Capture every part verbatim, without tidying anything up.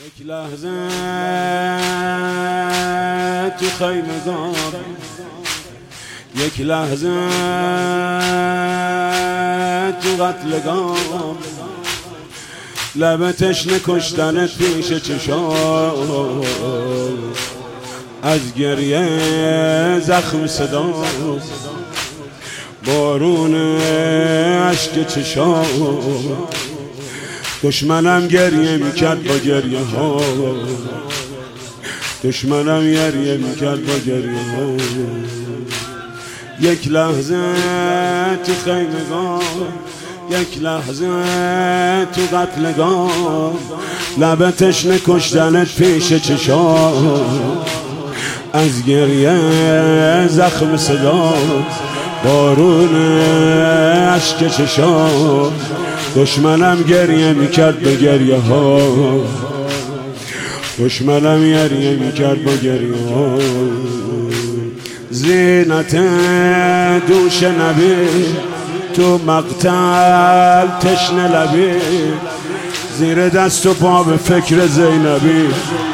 یک لحظه تو خیمگان، یک لحظه تو قتلگاه، لب تشنه کشتنت پیش چشام، از گریه زخم صدا، بارون اشک چشام، دشمنم گریه میکرد با گریه ها، دشمنم گریه میکرد با گریه ها. یک لحظه تو خیمگاه، یک لحظه تو قتلگاه، لب تشنه کشتنت پیش چشام، از گریه زخم صدا، بارون اشک چشام، دشمنم گریه میکرد به گریه ها، دشمنم گریه میکرد با گریه ها. زینت دوش نبی تو مقتل تشنه لبی، زیر دست و پا به فکر زینبی،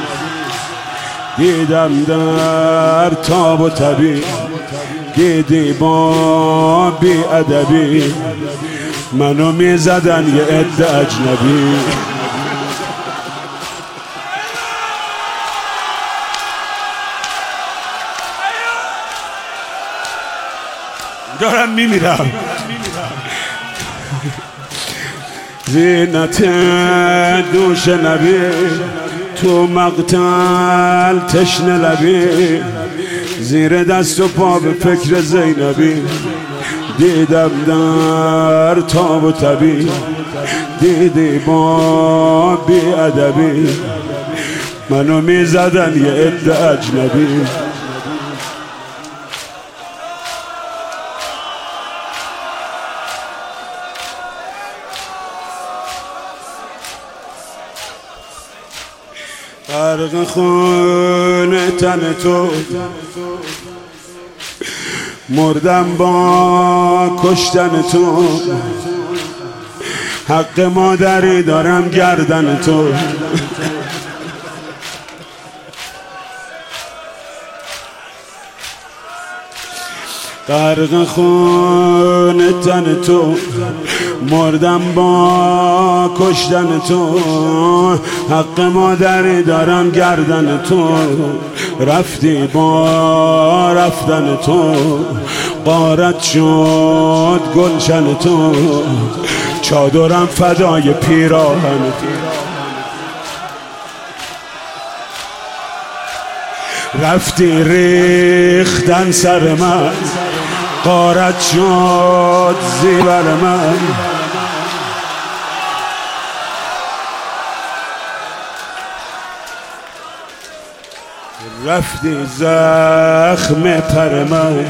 دیدم در تاب و تبی، دیدی با بی ادبی، منو میزدن یه عده اجنبی. دارم میمیرم. زینت دوش نبی تو مقتل تشنه لبی، زیر دست و پا به فکر زینبی، دیدم در تاب و تبی، دیدی با بی ادبی، منو میزدن یه عده اجنبی. غرق خون تن تو مردم با کشتن تو، حق مادری دارم گردن تو. غرق خون تن تو مردم با کشتن تو، حق مادری دارم گردن تو. رفتی با رفتن تو، غارت شد گلشن تو، چادرم فدای پیراهن تو. رفتی ریختن سر من، غارت شد زیور من. رفتی زخم پر من،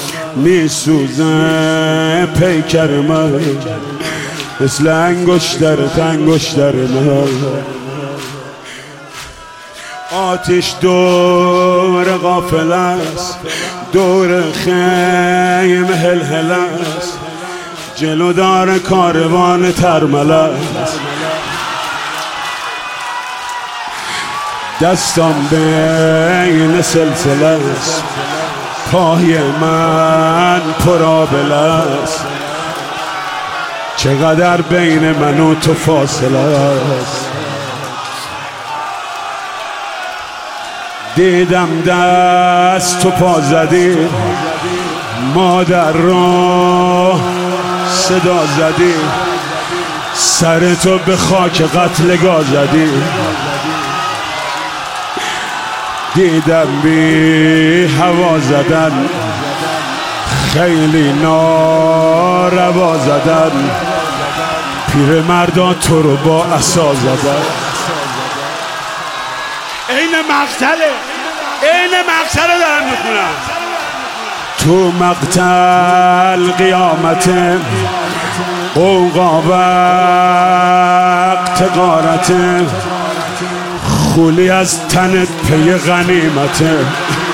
میسوزه پیکر من، مثل انگشترت انگشتر من. آتش دور غافل است، دور خیم هلهل است، جلو دار کاروان ترمل است. دستم بین سلسله است، پای من پرآبله است، چقدر بین من و تو فاصله است. دیدم دست تو پا زدی، مادر را صدا زدی، سر تو به خاک قتلگاه زدی. دیدم بی هوا زدن، خیلی ناروا زدن، پیر مردا تو رو با عصا زدن. این مقتله، این مقتله دارم میخونم. تو مقتل قیامته، قوقا وقت غارته، خولی از تنت پی غنیمته.